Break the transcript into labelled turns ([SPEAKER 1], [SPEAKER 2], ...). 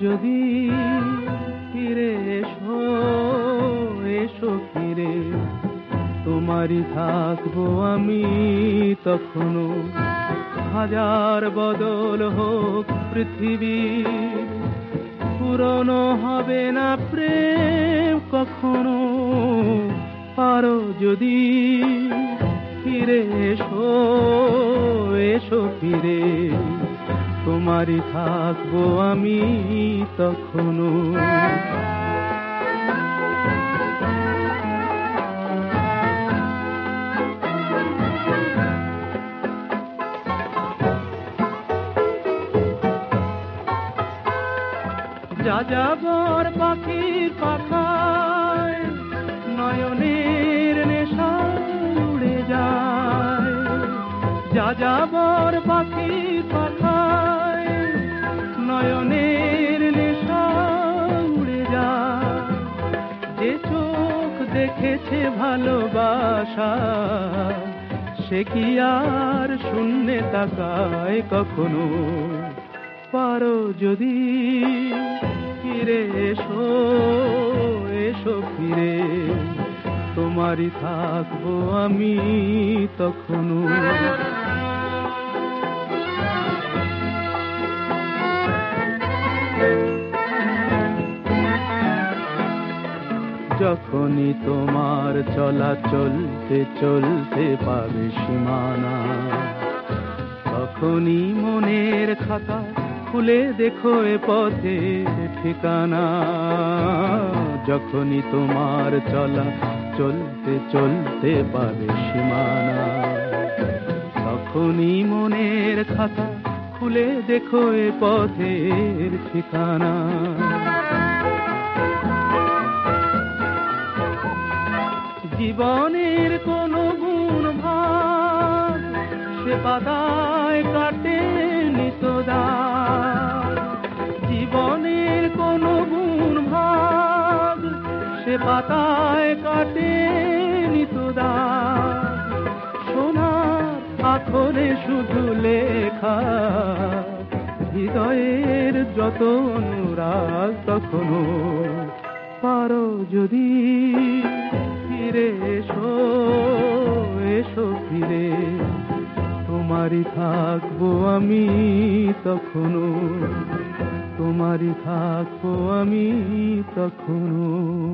[SPEAKER 1] যদি ফিরে এসো, এসো ফিরে, তোমারই থাকবো আমি তখনো। হাজার বদল হোক পৃথিবী, পুরনো হবে না প্রেম কখনো। পারো যদি ফিরে এসো, এসো ফিরে, তোমারই থাকবো আমি তখনো। যাযাবর পাখির পাখায় নয়নের নেশা উড়ে যায়। যাযাবর পাখির পাখায় নয়নের নেশা উড়ে যায়। যে চোখ দেখেছে ভালোবাসা, সে কি আর শূন্যে তাকায় কখনো। পারো যদি ফিরে এসো, এসো ফিরে, তোমারই থাকবো আমি তখনো। যখনই তোমার চলা চলতে চলতে পাবে সীমানা, তখনই মনের খাতা খুলে দেখো এ পথের ঠিকানা। যখনই তোমার চলা চলতে চলতে পাবে সীমানা, তখনই মনের খাতা খুলে দেখো এ পথের ঠিকানা। জীবনের কোনো গুণ ভাগ সে পাতায় কাটে নিতদার। জীবনের কোনো গুণ ভাগ সে পাতায় কাটে নিতদার। সোনার আখরে শুধু লেখা হৃদয়ের যত অনুরাগ তখনো। পারো যদি ফিরে এসো, এসো ফিরে, তোমারই থাকবো আমি তখনো। তোমারই থাকবো আমি তখনো।